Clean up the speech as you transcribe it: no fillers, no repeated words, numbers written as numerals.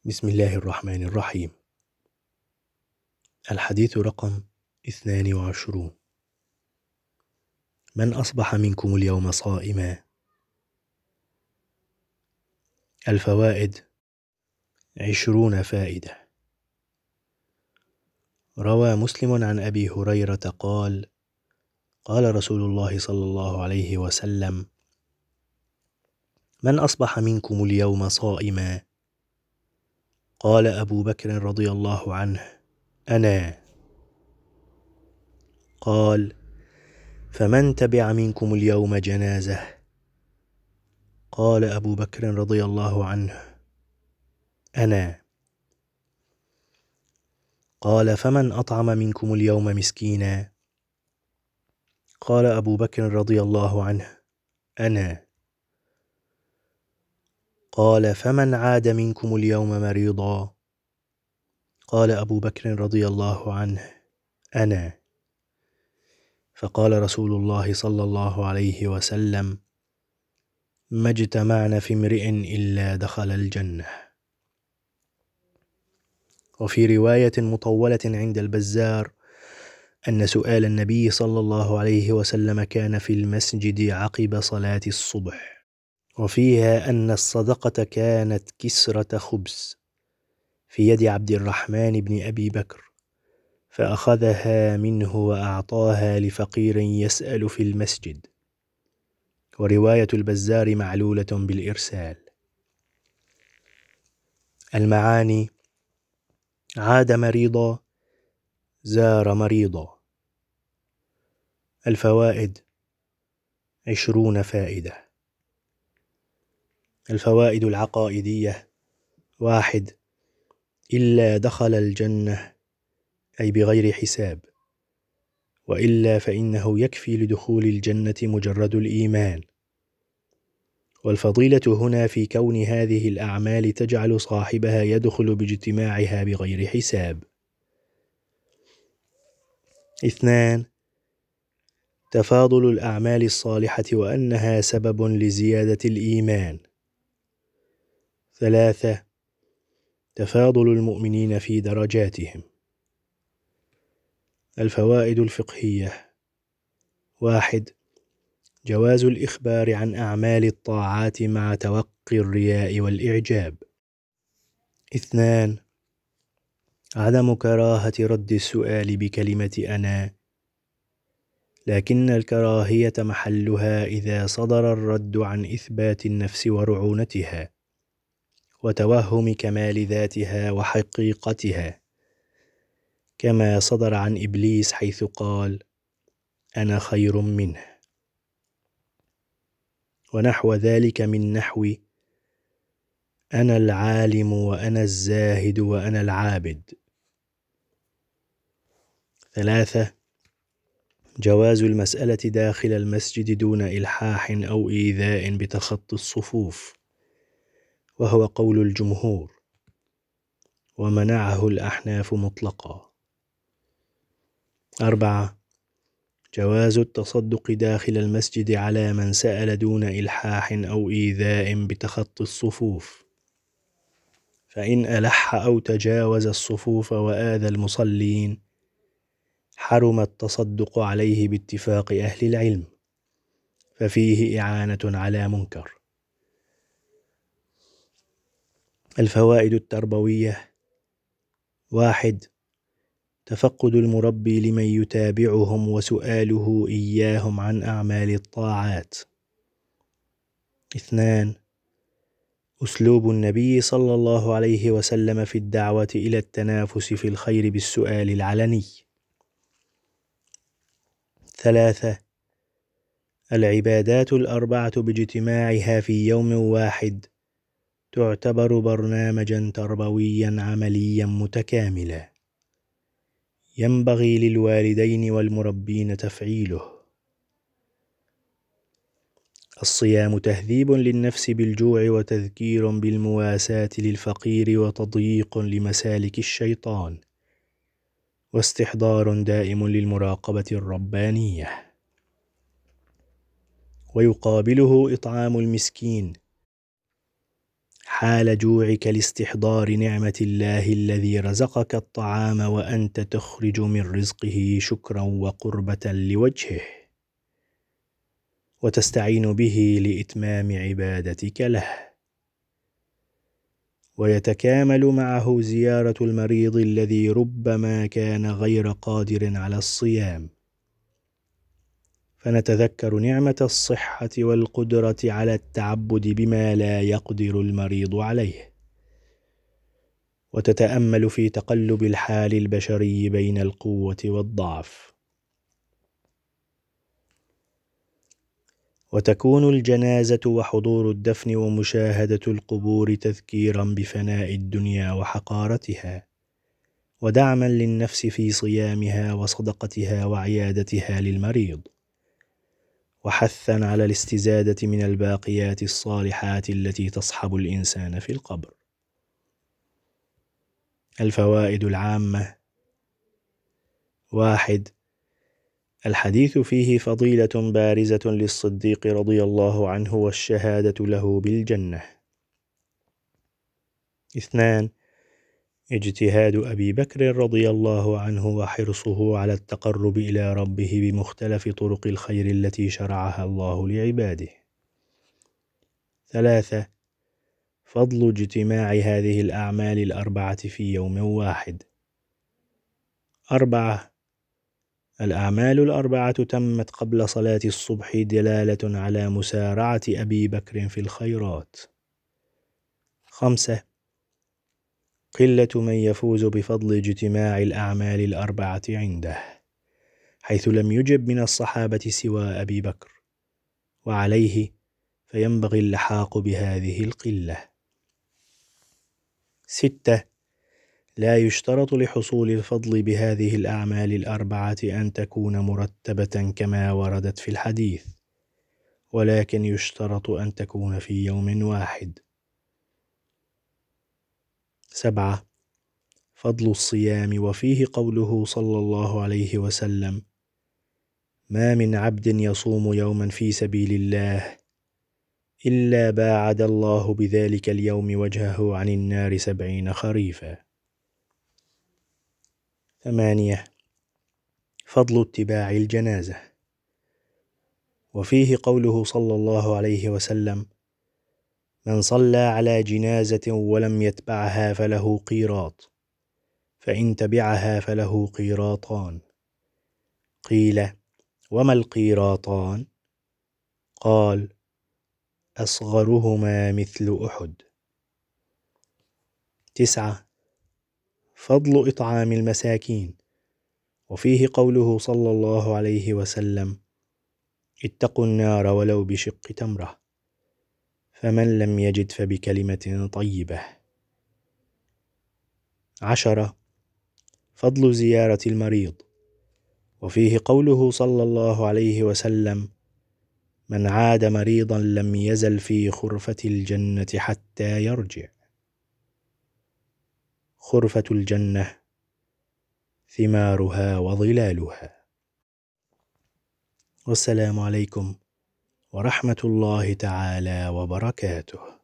بسم الله الرحمن الرحيم. الحديث رقم 22. من أصبح منكم اليوم صائما؟ الفوائد 20 فائدة. روى مسلم عن أبي هريرة قال: قال رسول الله صلى الله عليه وسلم: من أصبح منكم اليوم صائما؟ قال أبو بكر رضي الله عنه: أنا. قال: فمن تبع منكم اليوم جنازة؟ قال أبو بكر رضي الله عنه: أنا. قال: فمن أطعم منكم اليوم مسكينا؟ قال أبو بكر رضي الله عنه: أنا. قال: فمن عاد منكم اليوم مريضا؟ قال أبو بكر رضي الله عنه: أنا. فقال رسول الله صلى الله عليه وسلم: ما اجتمعنا في امرئ إلا دخل الجنة. وفي رواية مطولة عند البزار أن سؤال النبي صلى الله عليه وسلم كان في المسجد عقب صلاة الصبح، وفيها أن الصدقة كانت كسرة خبز في يد عبد الرحمن بن أبي بكر، فأخذها منه وأعطاها لفقير يسأل في المسجد. ورواية البزار معلولة بالإرسال. المعاني: عاد مريضا، زار مريضا. الفوائد 20 فائدة. الفوائد العقائدية: 1. إلا دخل الجنة، أي بغير حساب، وإلا فإنه يكفي لدخول الجنة مجرد الإيمان. والفضيلة هنا في كون هذه الأعمال تجعل صاحبها يدخل باجتماعها بغير حساب. 2. تفاضل الأعمال الصالحة وأنها سبب لزيادة الإيمان. 3. تفاضل المؤمنين في درجاتهم. الفوائد الفقهية: 1. جواز الإخبار عن أعمال الطاعات مع توقي الرياء والإعجاب. 2. عدم كراهة رد السؤال بكلمة أنا، لكن الكراهية محلها إذا صدر الرد عن إثبات النفس ورعونتها وتوهم كمال ذاتها وحقيقتها، كما صدر عن إبليس حيث قال: أنا خير منه، ونحو ذلك من نحو أنا العالم وأنا الزاهد وأنا العابد. 3. جواز المسألة داخل المسجد دون إلحاح أو إيذاء بتخطي الصفوف، وهو قول الجمهور، ومنعه الأحناف مطلقا. 4. جواز التصدق داخل المسجد على من سأل دون إلحاح أو إيذاء بتخطي الصفوف، فإن ألح أو تجاوز الصفوف وآذى المصلين حرم التصدق عليه باتفاق أهل العلم، ففيه إعانة على منكر. الفوائد التربوية: 1. تفقد المربي لمن يتابعهم وسؤاله إياهم عن أعمال الطاعات. 2. أسلوب النبي صلى الله عليه وسلم في الدعوة إلى التنافس في الخير بالسؤال العلني. 3. العبادات الأربعة باجتماعها في يوم واحد تعتبر برنامجا تربويا عمليا متكاملا، ينبغي للوالدين والمربين تفعيله. الصيام تهذيب للنفس بالجوع وتذكير بالمواساة للفقير وتضييق لمسالك الشيطان، واستحضار دائم للمراقبة الربانية. ويقابله إطعام المسكين، حال جوعك لاستحضار نعمة الله الذي رزقك الطعام وأنت تخرج من رزقه شكرا وقربة لوجهه، وتستعين به لإتمام عبادتك له. ويتكامل معه زيارة المريض الذي ربما كان غير قادر على الصيام، فنتذكر نعمة الصحة والقدرة على التعبد بما لا يقدر المريض عليه، وتتأمل في تقلب الحال البشري بين القوة والضعف. وتكون الجنازة وحضور الدفن ومشاهدة القبور تذكيرا بفناء الدنيا وحقارتها، ودعما للنفس في صيامها وصدقتها وعيادتها للمريض، وحثا على الاستزادة من الباقيات الصالحات التي تصحب الإنسان في القبر. الفوائد العامة: 1. الحديث فيه فضيلة بارزة للصديق رضي الله عنه والشهادة له بالجنة. 2. اجتهاد أبي بكر رضي الله عنه وحرصه على التقرب إلى ربه بمختلف طرق الخير التي شرعها الله لعباده. 3. فضل اجتماع هذه الأعمال الأربعة في يوم واحد. 4. الأعمال الأربعة تمت قبل صلاة الصبح دلالة على مسارعة أبي بكر في الخيرات. 5. قلة من يفوز بفضل اجتماع الأعمال الأربعة عنده، حيث لم يجب من الصحابة سوى أبي بكر، وعليه فينبغي اللحاق بهذه القلة. 6. لا يشترط لحصول الفضل بهذه الأعمال الأربعة أن تكون مرتبة كما وردت في الحديث، ولكن يشترط أن تكون في يوم واحد. 7. فضل الصيام، وفيه قوله صلى الله عليه وسلم: ما من عبد يصوم يوما في سبيل الله إلا باعد الله بذلك اليوم وجهه عن النار 70 خريفا. 8. فضل اتباع الجنازة، وفيه قوله صلى الله عليه وسلم: من صلى على جنازة ولم يتبعها فله قيراط، فإن تبعها فله قيراطان. قيل: وما القيراطان؟ قال: أصغرهما مثل أحد. 9. فضل إطعام المساكين، وفيه قوله صلى الله عليه وسلم: اتقوا النار ولو بشق تمرة، فمن لم يجد فبكلمة طيبة. 10. فضل زيارة المريض، وفيه قوله صلى الله عليه وسلم: من عاد مريضا لم يزل في خرفة الجنة حتى يرجع. خرفة الجنة ثمارها وظلالها. والسلام عليكم ورحمة الله تعالى وبركاته.